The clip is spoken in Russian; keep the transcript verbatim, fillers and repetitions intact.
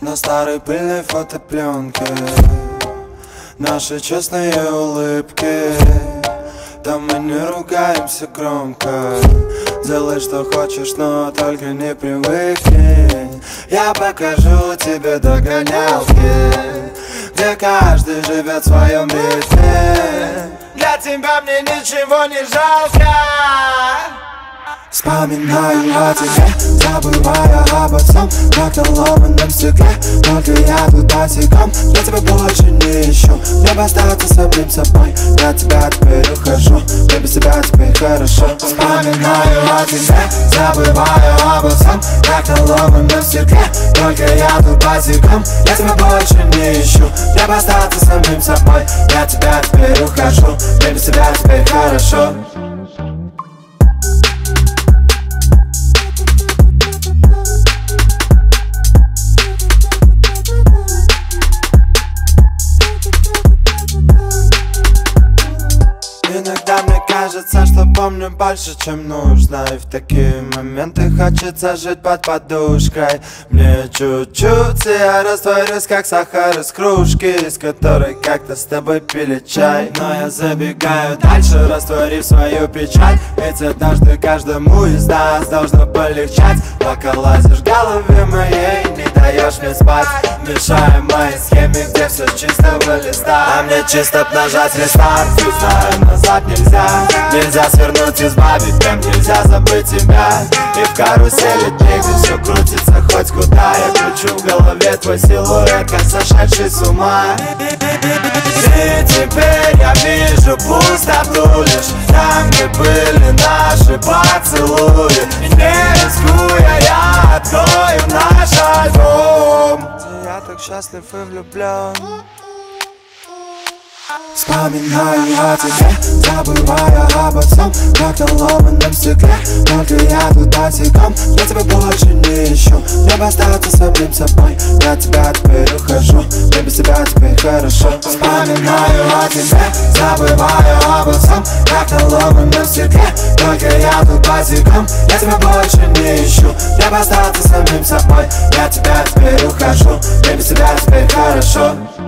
На старой пыльной фотопленке наши честные улыбки. Там мы не ругаемся громко. Делай, что хочешь, но только не привыкни. Я покажу тебе догонялки, где каждый живет в своем ритме. Для тебя мне ничего не жалко. Вспоминаю о тебе, забывая обо всем, как на ломаном стекле. Только я тут босиком, я тебя больше не ищу. Мне бы остаться самим собой, я от тебя теперь ухожу. Мне без тебя теперь хорошо. Вспоминаю о тебе, забывая обо всем, как на ломаном стекле. Только я тут босиком, я тебя больше не ищу. Мне бы остаться самим собой, я от тебя теперь ухожу. Мне без тебя теперь хорошо. Иногда мне кажется, что помню больше, чем нужно. И в такие моменты хочется жить под подушкой. Мне чуть-чуть, и я растворюсь, как сахар из кружки, из которой как-то с тобой пили чай. Но я забегаю дальше, растворив свою печаль. Ведь однажды каждому из нас должно полегчать. Пока лазишь в голове моей, не даешь мне спать, мешая моей схеме, где все с чистого листа. А мне чисто б нажать рестарт, и знаю, назад нельзя. Нельзя свернуть, избавить темп, нельзя забыть тебя. И в карусели дней, где все крутится хоть куда. Я кручу в голове твой силуэт, как сошедший с ума. И теперь я вижу пустоту лишь там, где были наши поцелуи. И не рискуя, я открою наш альбом. Я так счастлив и влюблен. Вспоминаю о тебе, забывая обо всем, как на ломаном стекле. Только я тут босиком, я тебя больше не ищу. Мне бы остаться самим собой, я от тебя теперь ухожу. Мне без тебя теперь хорошо. Вспоминаю о тебе, забывая обо всем, как на ломаном стекле. Только я тут босиком, я тебя больше не ищу. Мне бы остаться самим собой, я от тебя теперь ухожу. Мне без тебя теперь хорошо.